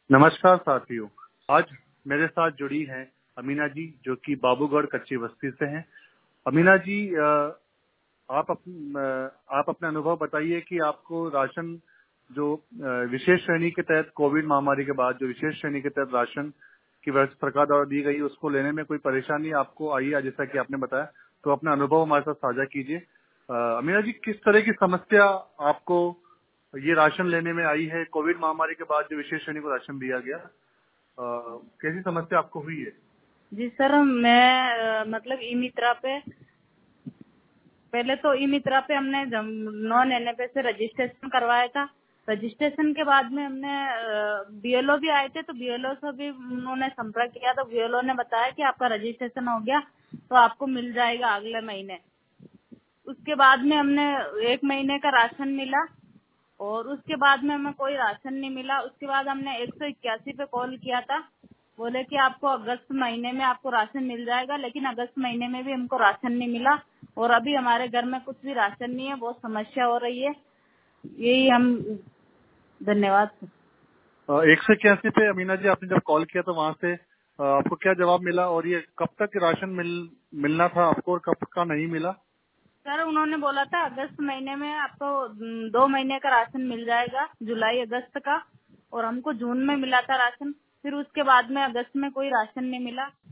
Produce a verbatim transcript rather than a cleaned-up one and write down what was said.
नमस्कार साथियों, आज मेरे साथ जुड़ी हैं अमीना जी जो कि बाबूगढ़ कच्ची बस्ती से हैं। अमीना जी, आप अप, आप अपना अनुभव बताइए कि आपको राशन जो विशेष श्रेणी के तहत कोविड महामारी के बाद जो विशेष श्रेणी के तहत राशन की व्यवस्था सरकार द्वारा दी गई उसको लेने में कोई परेशानी आपको आई है जैसा कि आपने बताया, तो अपना अनुभव हमारे साथ साझा कीजिए। अमीना जी, किस तरह की समस्या आपको ये राशन लेने में आई है? कोविड महामारी के बाद जो विशेष श्रेणी को राशन दिया गया, आ, कैसी समस्या आपको हुई है? जी सर, मैं मतलब ई मित्रा पे पहले तो ई मित्रा पे हमने नॉन एन एफ ए से रजिस्ट्रेशन करवाया था। रजिस्ट्रेशन के बाद में हमने बीएलओ भी आए थे, तो बीएलओ से भी उन्होंने संपर्क किया, तो बीएलओ ने बताया कि आपका रजिस्ट्रेशन हो गया तो आपको मिल जाएगा अगले महीने। उसके बाद में हमने एक महीने का राशन मिला और उसके बाद में हमें कोई राशन नहीं मिला। उसके बाद हमने एक सौ इक्यासी पे कॉल किया था, बोले कि आपको अगस्त महीने में आपको राशन मिल जाएगा, लेकिन अगस्त महीने में भी हमको राशन नहीं मिला और अभी हमारे घर में कुछ भी राशन नहीं है। बहुत समस्या हो रही है। यही हम धन्यवाद। एक सौ इक्यासी पे अमीना जी आपने जब कॉल किया तो वहाँ से आपको क्या जवाब मिला और ये कब तक राशन मिल मिलना था आपको और कब का नहीं मिला? सर, उन्होंने बोला था अगस्त महीने में आपको दो महीने का राशन मिल जाएगा, जुलाई अगस्त का, और हमको जून में मिला था राशन। फिर उसके बाद में अगस्त में कोई राशन नहीं मिला।